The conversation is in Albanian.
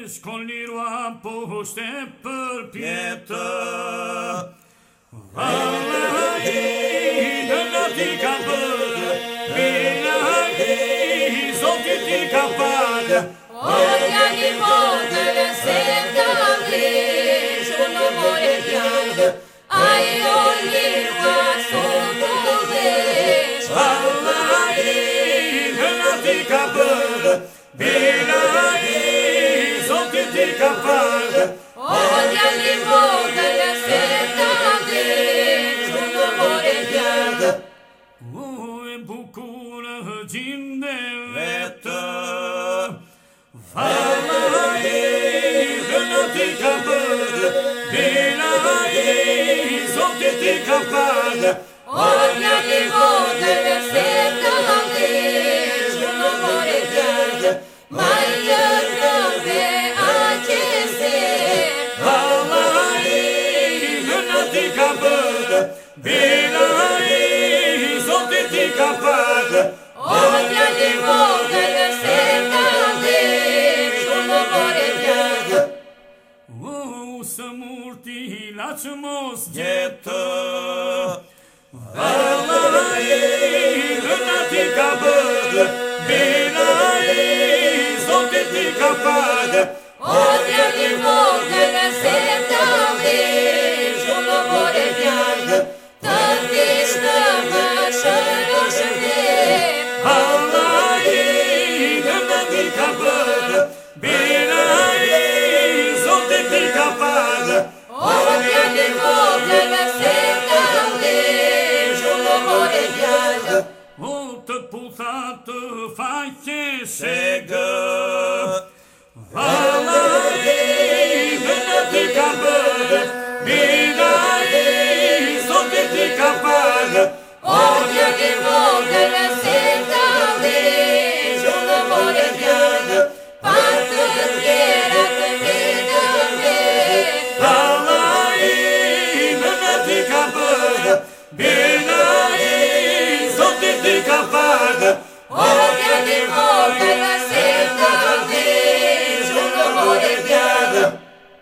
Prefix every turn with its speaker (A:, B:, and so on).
A: Shkonlirua poshte për pjetë. Valla i dëna ti ka bërë, mina i Zotit ti ka falë.
B: O djali vogël se ta ndish, unë more djallë, ajo lirua sotu vesh.
A: Valla i dëna ti ka bërë, mina i Zotit ti ka falë.
B: O djali vogël se ta ndish, unë more djallë.
A: E bukurë gjinde vetë. Valla i dëna ti ka bërë, mina i Zotit ti ka falë.
B: O djali vogël se ta ndish, unë more djallë, ma lërëve aqese.
A: Valla i dëna ti ka bërë, mina i Zotit ti ka falë.
B: O djali vogël se ta ndish, unë more djallë.
A: Së murti la që mos jetë. Valla i dëna ti ka bërë, mina i Zotit ti ka falë.
B: O djali vogël se ta ndish, unë more djallë, të ndish në më shërosh vjetë.
A: Valla i dëna ti ka bërë, mina i Zotit ti ka falë.
B: O djali vogël se ta ndish, unë more djallë.
A: O të putha të faqe shegë. Valla i dëna ti ka bërë, mina i Zotit ti ka falë.
B: O djali vogël se ta ndish, unë more djallë, pa të tjera të vidën vetë.
A: Valla i dëna ti ka bërë, mina i Zotit ti ka falë.